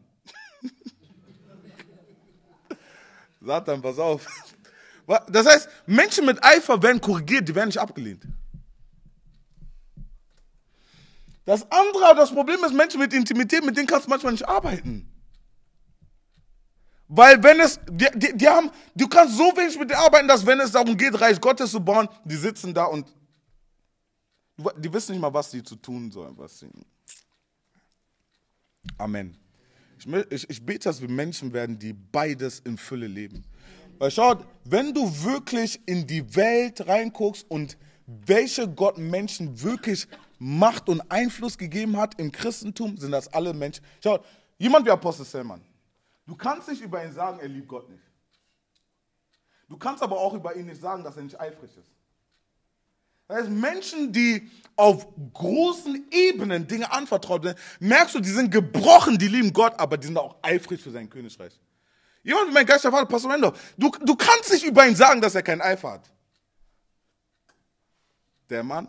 Satan, pass auf. Das heißt, Menschen mit Eifer werden korrigiert, die werden nicht abgelehnt. Das andere, das Problem ist, Menschen mit Intimität, mit denen kannst du manchmal nicht arbeiten. Weil wenn es, die, die, die haben, du kannst so wenig mit denen arbeiten, dass wenn es darum geht, Reich Gottes zu bauen, die sitzen da und die wissen nicht mal, was sie zu tun sollen. Was sie. Amen. Ich, ich, ich bete, dass wir Menschen werden, die beides in Fülle leben. Weil schaut, wenn du wirklich in die Welt reinguckst und welche Gott Menschen wirklich Macht und Einfluss gegeben hat im Christentum, sind das alle Menschen. Schaut, jemand wie Apostel Selman. Du kannst nicht über ihn sagen, er liebt Gott nicht. Du kannst aber auch über ihn nicht sagen, dass er nicht eifrig ist. Das heißt, Menschen, die auf großen Ebenen Dinge anvertraut werden, merkst du, die sind gebrochen, die lieben Gott, aber die sind auch eifrig für sein Königreich. Jemand wie mein Geist der Vater, Pastor Mendo, du, du kannst nicht über ihn sagen, dass er keinen Eifer hat. Der Mann.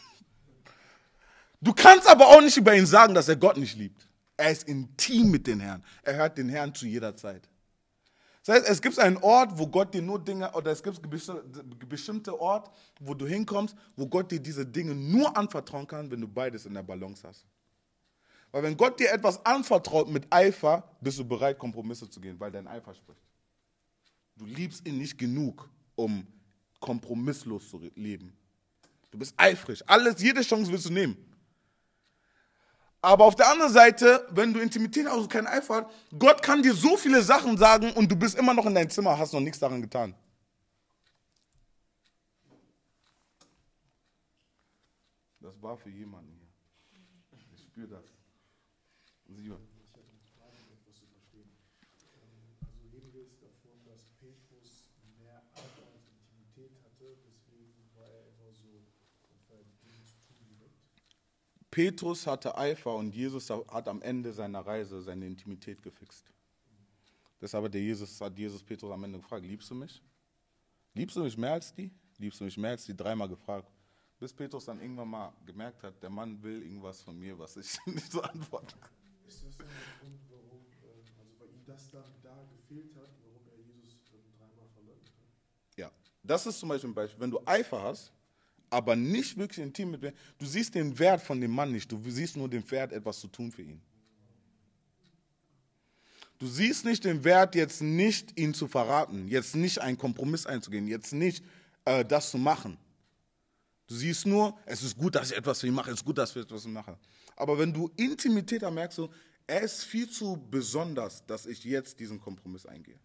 Du kannst aber auch nicht über ihn sagen, dass er Gott nicht liebt. Er ist intim mit dem Herrn. Er hört den Herrn zu jeder Zeit. Das heißt, es gibt einen Ort, wo Gott dir nur Dinge, oder es gibt einen bestimmten Ort, wo du hinkommst, wo Gott dir diese Dinge nur anvertrauen kann, wenn du beides in der Balance hast. Weil wenn Gott dir etwas anvertraut mit Eifer, bist du bereit, Kompromisse zu gehen, weil dein Eifer spricht. Du liebst ihn nicht genug, um kompromisslos zu leben. Du bist eifrig. Alles, jede Chance willst du nehmen. Aber auf der anderen Seite, wenn du Intimität hast und keinen Eifer hast, Gott kann dir so viele Sachen sagen und du bist immer noch in deinem Zimmer, hast noch nichts daran getan. Das war für jemanden hier. Ich spüre das. Sie. Ich hatte eine Frage, um etwas zu verstehen. Also reden wir jetzt davon, dass Petrus mehr Eifer als Intimität hatte, deswegen war er immer so Dinge zu tun direkt. Petrus hatte Eifer und Jesus hat am Ende seiner Reise seine Intimität gefixt. Deshalb hat, der Jesus, hat Jesus Petrus am Ende gefragt, liebst du mich? Liebst du mich mehr als die? Liebst du mich mehr als die? Dreimal gefragt. Bis Petrus dann irgendwann mal gemerkt hat, der Mann will irgendwas von mir, was ich nicht so antworten kann. Ist das dann der Grund, warum, also weil ihm das dann da gefehlt hat, warum er Jesus dreimal verleugnet hat? Ja, das ist zum Beispiel ein Beispiel. Wenn du Eifer hast, aber nicht wirklich intim mit mir, du siehst den Wert von dem Mann nicht, du siehst nur den Wert, etwas zu tun für ihn. Du siehst nicht den Wert, jetzt nicht ihn zu verraten, jetzt nicht einen Kompromiss einzugehen, jetzt nicht äh, das zu machen. Du siehst nur, es ist gut, dass ich etwas für ihn mache, es ist gut, dass ich etwas für ihn mache. Aber wenn du Intimität hast, merkst du, er ist viel zu besonders, dass ich jetzt diesen Kompromiss eingehe.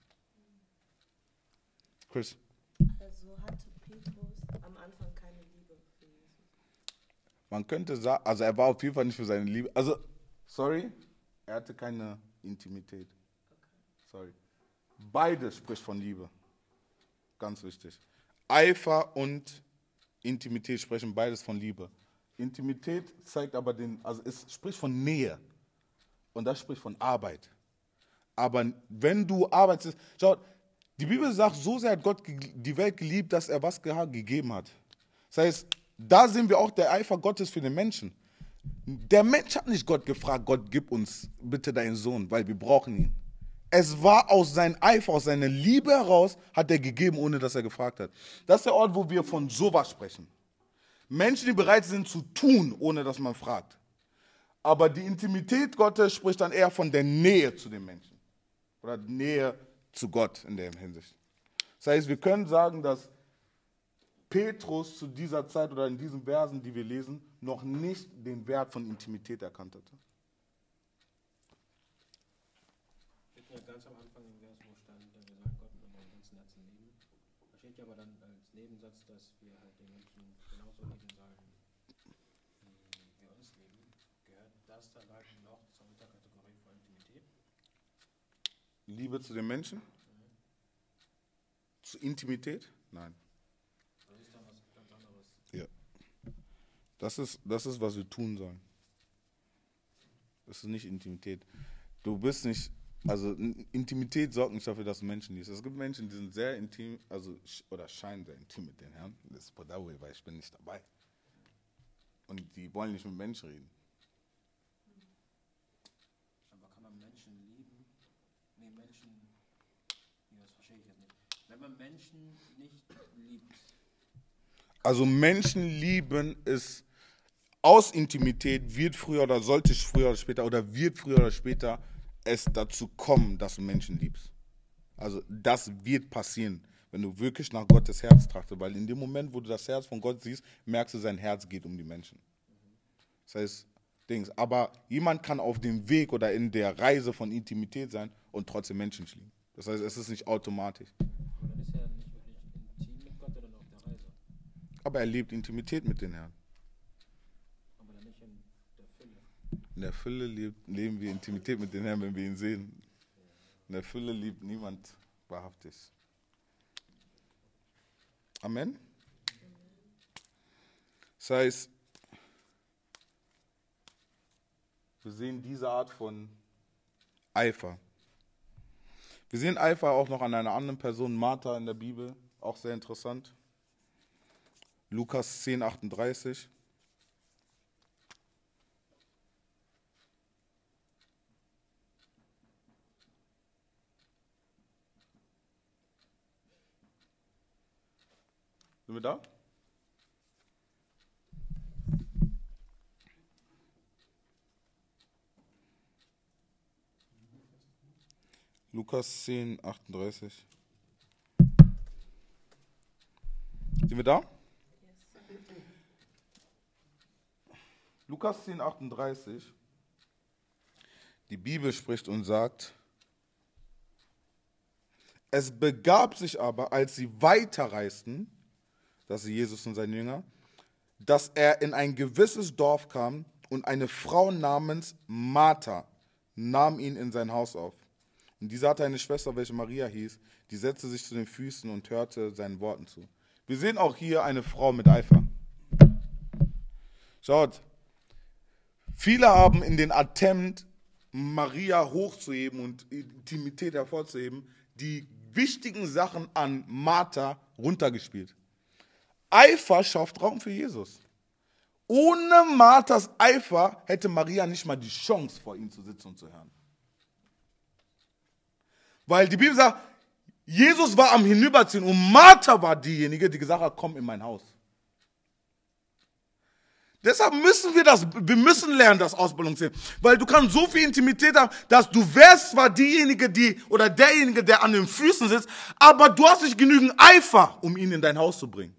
Chris? Also hatte Petrus am Anfang keine Liebe für Jesus. Man könnte sagen, also er war auf jeden Fall nicht für seine Liebe, also, sorry, er hatte keine Intimität. Sorry. Beides spricht von Liebe. Ganz wichtig. Eifer und Intimität sprechen beides von Liebe. Intimität zeigt aber den, also es spricht von Nähe. Und das spricht von Arbeit. Aber wenn du arbeitest, schau, die Bibel sagt, so sehr hat Gott die Welt geliebt, dass er was gegeben hat. Das heißt, da sehen wir auch der Eifer Gottes für den Menschen. Der Mensch hat nicht Gott gefragt, Gott, gib uns bitte deinen Sohn, weil wir brauchen ihn. Es war aus seinem Eifer, aus seiner Liebe heraus, hat er gegeben, ohne dass er gefragt hat. Das ist der Ort, wo wir von sowas sprechen. Menschen, die bereit sind zu tun, ohne dass man fragt. Aber die Intimität Gottes spricht dann eher von der Nähe zu den Menschen. Oder Nähe zu Gott in der Hinsicht. Das heißt, wir können sagen, dass Petrus zu dieser Zeit oder in diesen Versen, die wir lesen, noch nicht den Wert von Intimität erkannt hatte. Ja, ganz am Anfang im Vers, wo stand, wir sollen Gott mit unserem ganzen Herzen lieben. Da steht ja aber dann als Nebensatz, dass wir halt den Menschen genauso lieben sollen, wie wir uns lieben. Gehört das dann halt noch zur Unterkategorie von Intimität? Liebe zu den Menschen? Mhm. Zu Intimität? Nein. Das ist dann was ganz anderes. Ja. Das ist, das ist, was wir tun sollen. Das ist nicht Intimität. Du bist nicht, also Intimität sorgt nicht dafür, dass du Menschen liebst. Es gibt Menschen, die sind sehr intim, also oder scheinen sehr intim mit den Herrn. Das ist Podaway, weil ich bin nicht dabei. Und die wollen nicht mit Menschen reden. Aber kann man Menschen lieben? Nee, Menschen, das verstehe ich jetzt nicht. Wenn man Menschen nicht liebt. Also Menschen lieben ist aus Intimität, wird früher oder sollte ich früher oder später oder wird früher oder später es dazu kommen, dass du Menschen liebst. Also das wird passieren, wenn du wirklich nach Gottes Herz trachtest, weil in dem Moment, wo du das Herz von Gott siehst, merkst du, sein Herz geht um die Menschen. Das heißt, Dings. Aber jemand kann auf dem Weg oder in der Reise von Intimität sein und trotzdem Menschen lieben. Das heißt, es ist nicht automatisch. Aber dann ist er nicht wirklich intim mit Gott, sondern auf der Reise. Aber er lebt Intimität mit den Herrn. Aber dann nicht in der Fülle. In der Fülle lebt, leben wir Intimität mit den Herrn, wenn wir ihn sehen. In der Fülle liebt niemand wahrhaftig. Amen. Das heißt, wir sehen diese Art von Eifer. Wir sehen Eifer auch noch an einer anderen Person, Martha in der Bibel, auch sehr interessant. Lukas zehn, achtunddreißig. Sind wir da? Lukas zehn, achtunddreißig. Sind wir da? Yes. Lukas zehn, achtunddreißig. Die Bibel spricht und sagt, es begab sich aber, als sie weiterreisten, das ist Jesus und seine Jünger, dass er in ein gewisses Dorf kam und eine Frau namens Martha nahm ihn in sein Haus auf. Und diese hatte eine Schwester, welche Maria hieß, die setzte sich zu den Füßen und hörte seinen Worten zu. Wir sehen auch hier eine Frau mit Eifer. Schaut, viele haben in den Attempt, Maria hochzuheben und Intimität hervorzuheben, die wichtigen Sachen an Martha runtergespielt. Eifer schafft Raum für Jesus. Ohne Marthas Eifer hätte Maria nicht mal die Chance, vor ihm zu sitzen und zu hören. Weil die Bibel sagt, Jesus war am Hinüberziehen und Martha war diejenige, die gesagt hat, komm in mein Haus. Deshalb müssen wir das, wir müssen lernen, das ausbalancieren. Weil du kannst so viel Intimität haben, dass du wärst zwar diejenige, die, oder derjenige, der an den Füßen sitzt, aber du hast nicht genügend Eifer, um ihn in dein Haus zu bringen.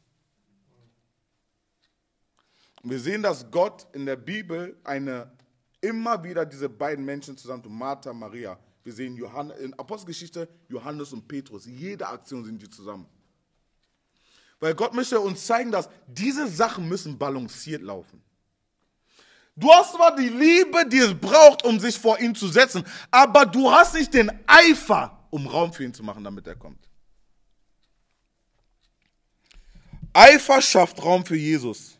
Wir sehen, dass Gott in der Bibel eine, immer wieder diese beiden Menschen zusammen tut, Martha und Maria. Wir sehen Johannes, in Apostelgeschichte Johannes und Petrus. Jede Aktion sind die zusammen. Weil Gott möchte uns zeigen, dass diese Sachen müssen balanciert laufen. Du hast zwar die Liebe, die es braucht, um sich vor ihn zu setzen, aber du hast nicht den Eifer, um Raum für ihn zu machen, damit er kommt. Eifer schafft Raum für Jesus.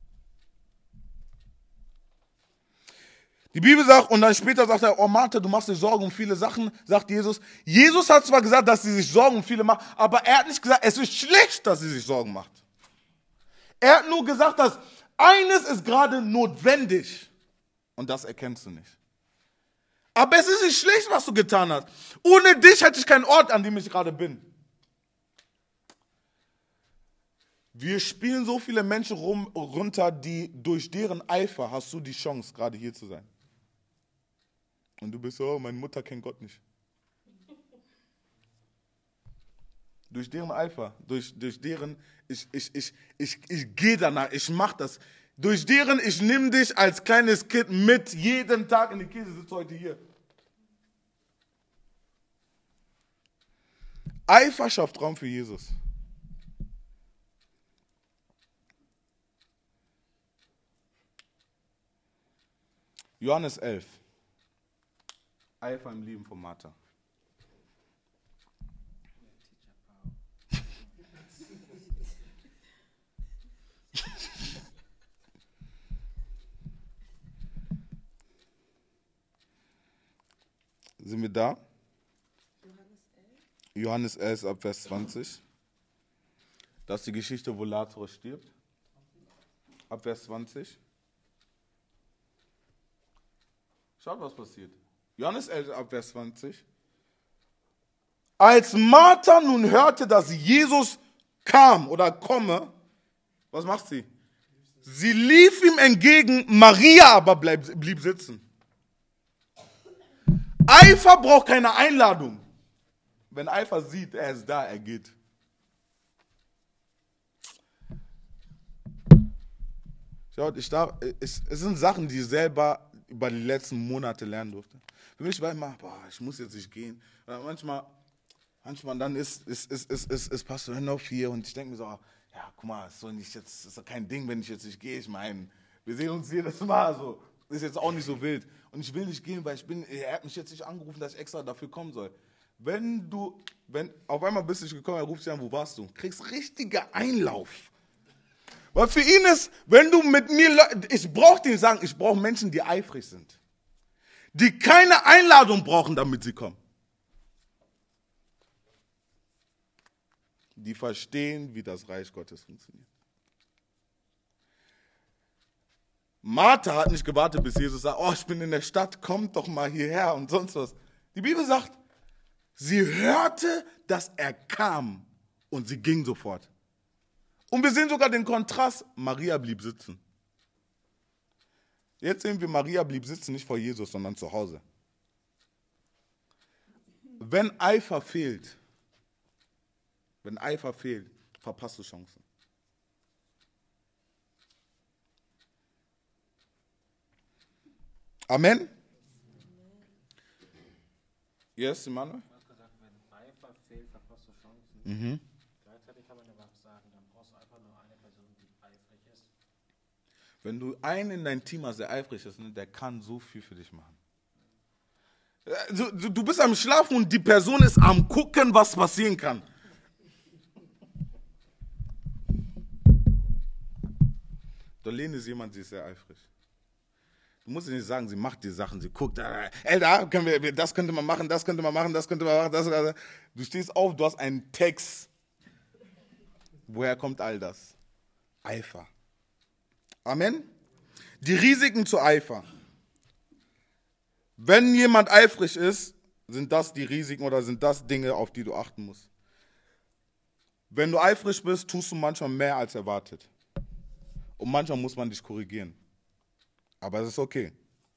Die Bibel sagt, und dann später sagt er, oh Martha, du machst dir Sorgen um viele Sachen, sagt Jesus. Jesus hat zwar gesagt, dass sie sich Sorgen um viele macht, aber er hat nicht gesagt, es ist schlecht, dass sie sich Sorgen macht. Er hat nur gesagt, dass eines ist gerade notwendig und das erkennst du nicht. Aber es ist nicht schlecht, was du getan hast. Ohne dich hätte ich keinen Ort, an dem ich gerade bin. Wir spielen so viele Menschen rum, runter, die durch deren Eifer hast du die Chance, gerade hier zu sein. Und du bist so, oh, meine Mutter kennt Gott nicht. Durch deren Eifer, durch, durch deren, ich, ich, ich, ich, ich gehe danach, ich mache das. Durch deren, ich nehme dich als kleines Kind mit, jeden Tag in die Kirche, sitzt heute hier. Eifer schafft Raum für Jesus. Johannes elf. Eifer im Leben von Martha. Sind wir da? Johannes elf, ab Vers zwanzig. Das ist die Geschichte, wo Lazarus stirbt. Ab Vers zwanzig. Schaut, was passiert. Johannes elf, ab Vers zwanzig. Als Martha nun hörte, dass Jesus kam oder komme, was macht sie? Sie lief ihm entgegen, Maria aber bleib, blieb sitzen. Eifer braucht keine Einladung. Wenn Eifer sieht, er ist da, er geht. Schaut, ich darf, es, es sind Sachen, die ich selber über die letzten Monate lernen durfte. Für mich war immer, boah, ich muss jetzt nicht gehen. Oder manchmal, manchmal dann ist, ist, ist, ist, ist, ist Pastor Hendorf hier und ich denke mir so, ja, guck mal, ist doch nicht jetzt, ist doch kein Ding, wenn ich jetzt nicht gehe. Ich meine, wir sehen uns jedes Mal so. Ist jetzt auch nicht so wild. Und ich will nicht gehen, weil ich bin, er hat mich jetzt nicht angerufen, dass ich extra dafür kommen soll. Wenn du, wenn, auf einmal bist du nicht gekommen, er ruft dich an, wo warst du? Kriegst richtiger Einlauf. Weil für ihn ist, wenn du mit mir, ich brauche dir nicht sagen, ich brauche Menschen, die eifrig sind. Die keine Einladung brauchen, damit sie kommen. Die verstehen, wie das Reich Gottes funktioniert. Martha hat nicht gewartet, bis Jesus sagt, oh, ich bin in der Stadt, kommt doch mal hierher und sonst was. Die Bibel sagt, sie hörte, dass er kam und sie ging sofort. Und wir sehen sogar den Kontrast, Maria blieb sitzen. Jetzt sehen wir, Maria blieb sitzen, nicht vor Jesus, sondern zu Hause. Wenn Eifer fehlt, wenn Eifer fehlt, verpasst du Chancen. Amen? Yes, Emmanuel? Du hast gesagt, wenn Eifer fehlt, verpasst du Chancen. Mhm. Gleichzeitig kann man aber auch sagen, dann brauchst du einfach nur eine Person, die eifrig ist. Wenn du einen in dein Team hast, der eifrig ist, der kann so viel für dich machen. Du, du, du bist am Schlafen und die Person ist am Gucken, was passieren kann. Darlene ist jemand, sie ist sehr eifrig. Du musst ihr nicht sagen, sie macht die Sachen, sie guckt, ey, da können wir, das könnte man machen, das könnte man machen, das könnte man machen, das, das. Du stehst auf, du hast einen Text. Woher kommt all das? Eifer. Amen? Die Risiken zu Eifer. Wenn jemand eifrig ist, sind das die Risiken oder sind das Dinge, auf die du achten musst. Wenn du eifrig bist, tust du manchmal mehr als erwartet. Und manchmal muss man dich korrigieren. Aber es ist okay.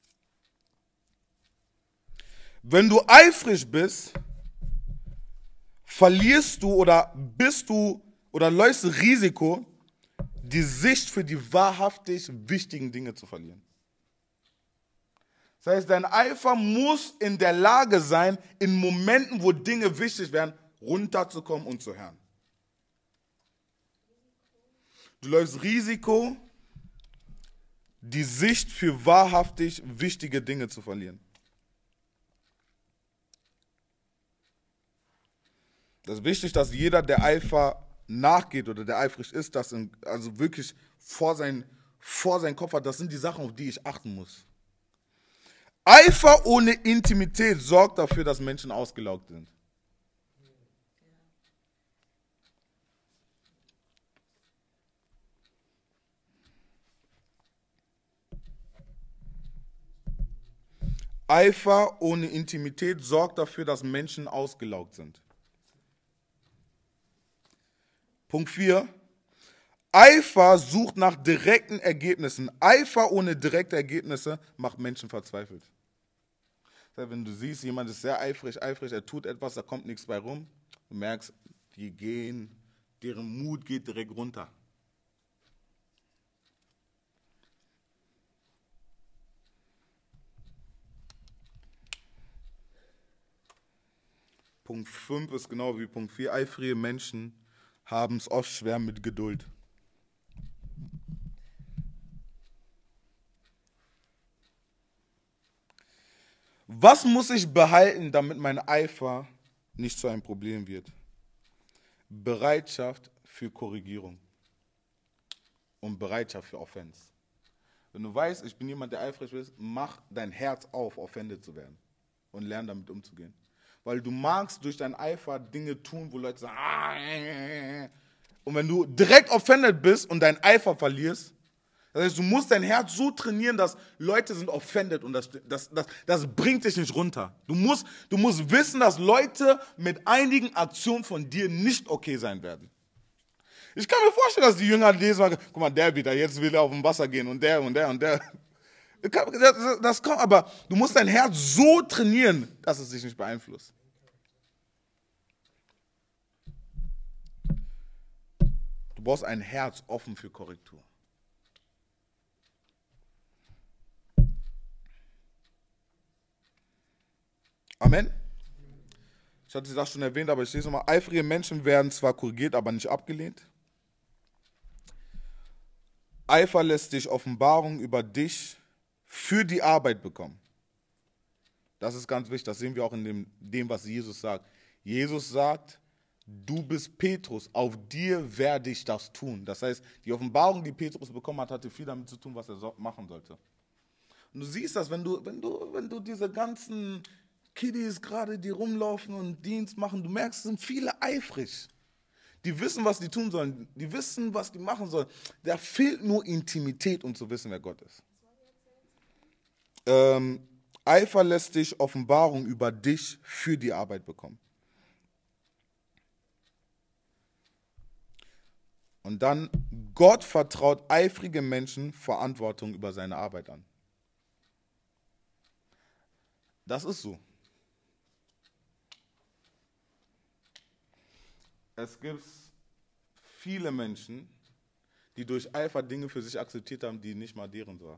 Wenn du eifrig bist, verlierst du oder bist du oder läufst Risiko, die Sicht für die wahrhaftig wichtigen Dinge zu verlieren. Das heißt, dein Eifer muss in der Lage sein, in Momenten, wo Dinge wichtig werden, runterzukommen und zu hören. Du läufst Risiko, die Sicht für wahrhaftig wichtige Dinge zu verlieren. Das ist wichtig, dass jeder, der Eifer nachgeht oder der eifrig ist, das in, also wirklich vor sein, vor sein Kopf hat, das sind die Sachen, auf die ich achten muss. Eifer ohne Intimität sorgt dafür, dass Menschen ausgelaugt sind. Eifer ohne Intimität sorgt dafür, dass Menschen ausgelaugt sind. Punkt vier. Eifer sucht nach direkten Ergebnissen. Eifer ohne direkte Ergebnisse macht Menschen verzweifelt. Das heißt, wenn du siehst, jemand ist sehr eifrig, eifrig, er tut etwas, da kommt nichts bei rum, du merkst, die gehen, deren Mut geht direkt runter. Punkt fünf ist genau wie Punkt vier. Eifrige Menschen haben es oft schwer mit Geduld. Was muss ich behalten, damit mein Eifer nicht zu einem Problem wird? Bereitschaft für Korrigierung und Bereitschaft für Offense. Wenn du weißt, ich bin jemand, der eifrig ist, mach dein Herz auf, offended zu werden und lern damit umzugehen. Weil du magst durch deinen Eifer Dinge tun, wo Leute sagen, ah, äh, äh. Und wenn du direkt offended bist und deinen Eifer verlierst, das heißt, du musst dein Herz so trainieren, dass Leute sind offended und das, das, das, das bringt dich nicht runter. Du musst, du musst wissen, dass Leute mit einigen Aktionen von dir nicht okay sein werden. Ich kann mir vorstellen, dass die Jünger lesen, guck mal, der wieder, jetzt will er auf dem Wasser gehen und der und der und der. Das, das kommt, aber du musst dein Herz so trainieren, dass es dich nicht beeinflusst. Du brauchst ein Herz offen für Korrektur. Amen. Ich hatte das schon erwähnt, aber ich lese nochmal. Eifrige Menschen werden zwar korrigiert, aber nicht abgelehnt. Eifer lässt dich Offenbarung über dich für die Arbeit bekommen. Das ist ganz wichtig, das sehen wir auch in dem, dem, was Jesus sagt. Jesus sagt, du bist Petrus, auf dir werde ich das tun. Das heißt, die Offenbarung, die Petrus bekommen hat, hatte viel damit zu tun, was er so machen sollte. Und du siehst das, wenn du, wenn du, wenn du diese ganzen Kiddies gerade, die rumlaufen und Dienst machen, du merkst, es sind viele eifrig. Die wissen, was die tun sollen. Die wissen, was die machen sollen. Da fehlt nur Intimität, um zu wissen, wer Gott ist. Ähm, Eifer lässt dich Offenbarung über dich für die Arbeit bekommen. Und dann, Gott vertraut eifrige Menschen Verantwortung über seine Arbeit an. Das ist so. Es gibt viele Menschen, die durch Eifer Dinge für sich akzeptiert haben, die nicht mal deren waren.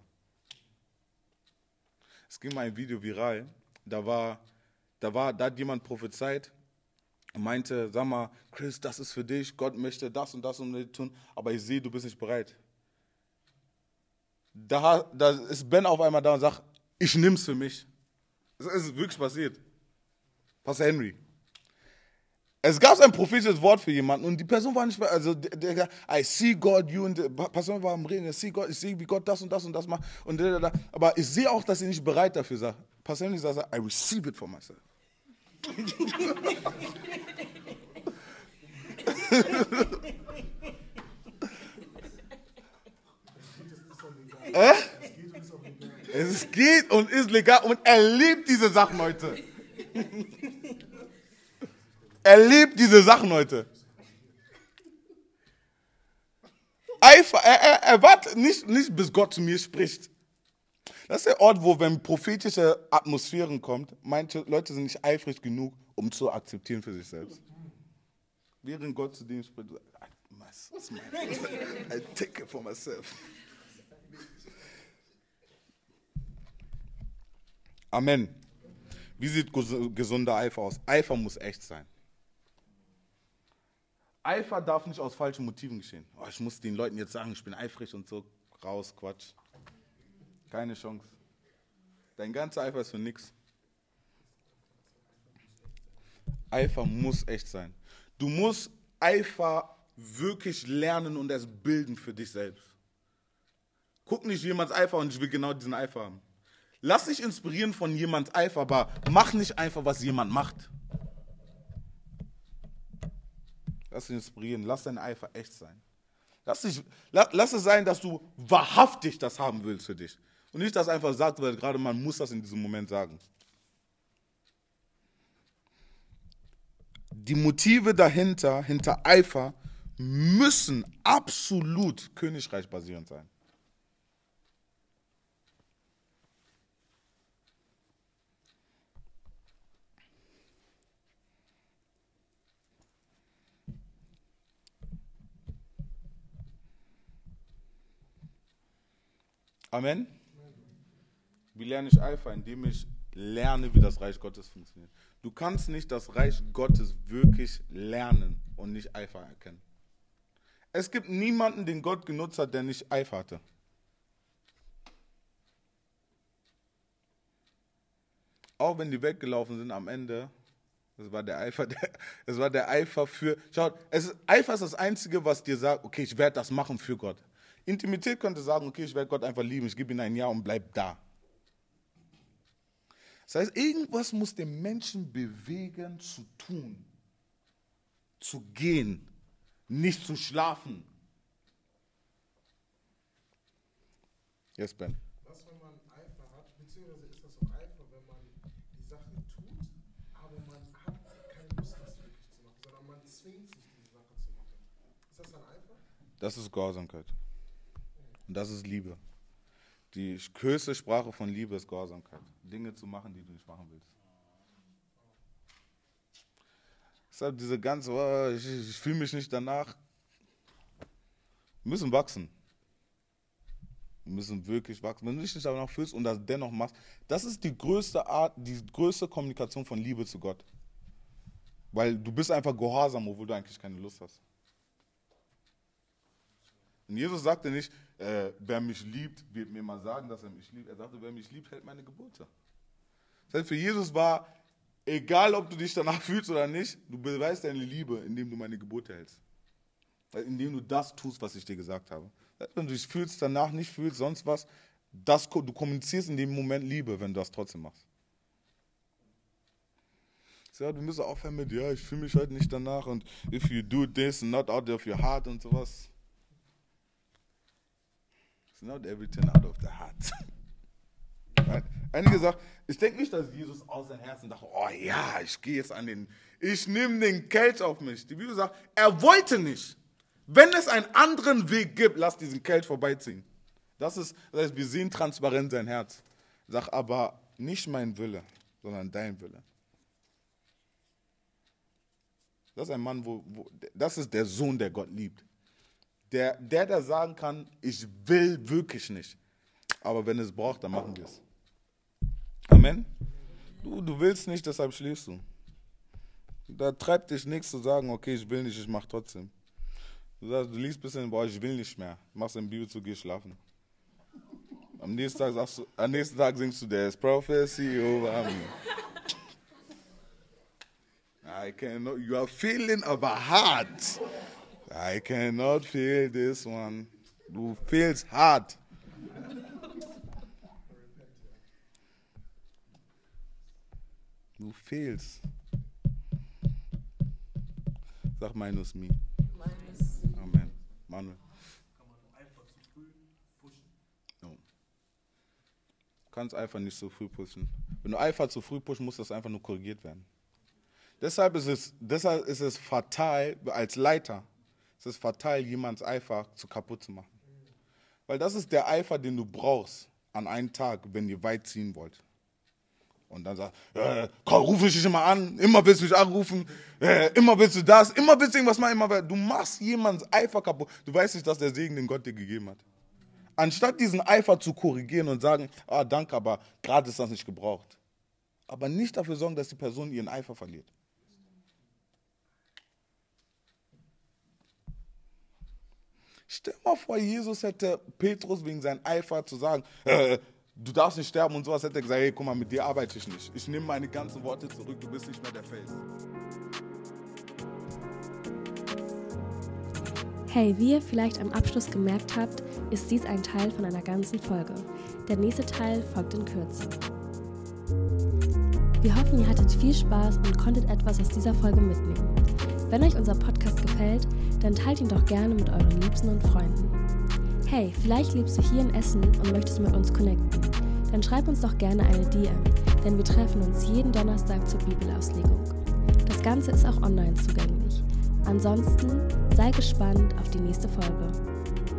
Es ging mal ein Video viral, da war, da war, da hat jemand prophezeit und meinte, sag mal, Chris, das ist für dich, Gott möchte das und das und das tun, aber ich sehe, du bist nicht bereit. Da, da ist Ben auf einmal da und sagt, ich nimm's für mich. Das ist wirklich passiert. Pastor Henry. Es gab ein prophetisches Wort für jemanden und die Person war nicht mehr, also der, der I see God, you, und die Person war am Reden, I see God, ich sehe, wie Gott das und das und das macht, und da, da, da. Aber ich sehe auch, dass sie nicht bereit dafür sagt. Pastor Henry sagt, I receive it for myself. äh? Es geht und ist legal und er liebt diese Sachen heute. Er liebt diese Sachen heute. Eifer, er, er, er wartet nicht, nicht, bis Gott zu mir spricht. Das ist der Ort, wo, wenn prophetische Atmosphären kommt, manche Leute sind nicht eifrig genug, um zu akzeptieren für sich selbst. Während Gott zu denen spricht, I take it for myself. Amen. Wie sieht gesunder Eifer aus? Eifer muss echt sein. Eifer darf nicht aus falschen Motiven geschehen. Oh, ich muss den Leuten jetzt sagen, ich bin eifrig und so. Raus, Quatsch. Keine Chance. Dein ganzer Eifer ist für nichts. Eifer muss echt sein. Du musst Eifer wirklich lernen und es bilden für dich selbst. Guck nicht jemands Eifer und ich will genau diesen Eifer haben. Lass dich inspirieren von jemands Eifer, aber mach nicht einfach, was jemand macht. Lass dich inspirieren, lass dein Eifer echt sein. Lass, dich, lass, lass es sein, dass du wahrhaftig das haben willst für dich. Und nicht, dass einfach sagt, weil gerade man muss das in diesem Moment sagen. Die Motive dahinter, hinter Eifer, müssen absolut Königreich basierend sein. Amen. Wie lerne ich Eifer? Indem ich lerne, wie das Reich Gottes funktioniert. Du kannst nicht das Reich Gottes wirklich lernen und nicht Eifer erkennen. Es gibt niemanden, den Gott genutzt hat, der nicht Eifer hatte. auch wenn die weggelaufen sind am Ende, es war der Eifer, der, es war der Eifer für, schaut, es ist, Eifer ist das Einzige, was dir sagt, okay, ich werde das machen für Gott. Intimität könnte sagen, okay, ich werde Gott einfach lieben, ich gebe ihm ein Ja und bleib da. Das heißt, irgendwas muss den Menschen bewegen, zu tun, zu gehen, nicht zu schlafen. Yes, Ben. Was, wenn man Eifer hat, beziehungsweise ist das auch Eifer, wenn man die Sache tut, aber man hat keine Lust, das wirklich zu machen, sondern man zwingt sich, diese Sache zu machen. Ist das dann Eifer? Das ist Gehorsamkeit. Und das ist Liebe. Die höchste Sprache von Liebe ist Gehorsamkeit. Dinge zu machen, die du nicht machen willst. Deshalb diese ganze, oh, ich, ich fühle mich nicht danach. Wir müssen wachsen. Wir müssen wirklich wachsen. Wenn du dich nicht danach fühlst und das dennoch machst, das ist die größte Art, die größte Kommunikation von Liebe zu Gott. Weil du bist einfach gehorsam, obwohl du eigentlich keine Lust hast. Und Jesus sagte nicht, äh, wer mich liebt, wird mir mal sagen, dass er mich liebt. Er sagte, wer mich liebt, hält meine Gebote. Das heißt, für Jesus war, egal ob du dich danach fühlst oder nicht, du beweist deine Liebe, indem du meine Gebote hältst. Indem du das tust, was ich dir gesagt habe. Wenn du dich fühlst, danach nicht fühlst, sonst was, das, du kommunizierst in dem Moment Liebe, wenn du das trotzdem machst. Ja, du musst aufhören mit, ja, ich fühle mich heute nicht danach und if you do this, not out of your heart und sowas. It's not everything out of the heart. Einige sagen, ich denke nicht, dass Jesus aus seinem Herzen dachte, oh ja, ich gehe jetzt an den, ich nehme den Kelch auf mich. Die Bibel sagt, er wollte nicht. Wenn es einen anderen Weg gibt, lass diesen Kelch vorbeiziehen. Das ist, das heißt, wir sehen transparent sein Herz. Sag aber, nicht mein Wille, sondern dein Wille. Das ist ein Mann, wo, wo das ist der Sohn, der Gott liebt. Der, der, der sagen kann, ich will wirklich nicht. Aber wenn es braucht, dann machen wir es. Amen? Du, du willst nicht, deshalb schläfst du. Da treibt dich nichts zu sagen, okay, ich will nicht, ich mache trotzdem. Du sagst, du liest ein bisschen, boah, ich will nicht mehr. Machst eine Bibel zu, geh schlafen. Am nächsten Tag, sagst du, am nächsten Tag singst du, there's prophecy over me. I cannot, you are feeling aber hart. I cannot feel this one. Du feelst hart. Du fehlst. Sag minus me. Minus. Amen. Manuel. Kann man einfach zu früh pushen? No. Du kannst einfach nicht so früh pushen. Wenn du einfach zu früh pushen, muss das einfach nur korrigiert werden. Deshalb ist es, deshalb ist es fatal, als Leiter, es ist fatal, jemands Eifer zu kaputt zu machen. Weil das ist der Eifer, den du brauchst an einem Tag, wenn ihr weit ziehen wollt. Und dann sagst du, äh, ruf ich dich immer an, immer willst du mich anrufen, äh, immer willst du das, immer willst du irgendwas machen, immer, du machst jemands Eifer kaputt. Du weißt nicht, dass der Segen, den Gott dir gegeben hat. Anstatt diesen Eifer zu korrigieren und sagen, ah, danke, aber gerade ist das nicht gebraucht. Aber nicht dafür sorgen, dass die Person ihren Eifer verliert. Stell dir mal vor, Jesus hätte Petrus wegen seinem Eifer zu sagen, äh, du darfst nicht sterben und sowas, hätte er gesagt, hey, guck mal, mit dir arbeite ich nicht. Ich nehme meine ganzen Worte zurück, du bist nicht mehr der Fels. Hey, wie ihr vielleicht am Abschluss gemerkt habt, ist dies ein Teil von einer ganzen Folge. Der nächste Teil folgt in Kürze. Wir hoffen, ihr hattet viel Spaß und konntet etwas aus dieser Folge mitnehmen. Wenn euch unser Podcast gefällt, dann teilt ihn doch gerne mit euren Liebsten und Freunden. Hey, vielleicht lebst du hier in Essen und möchtest mit uns connecten. Dann schreib uns doch gerne eine D M, denn wir treffen uns jeden Donnerstag zur Bibelauslegung. Das Ganze ist auch online zugänglich. Ansonsten sei gespannt auf die nächste Folge.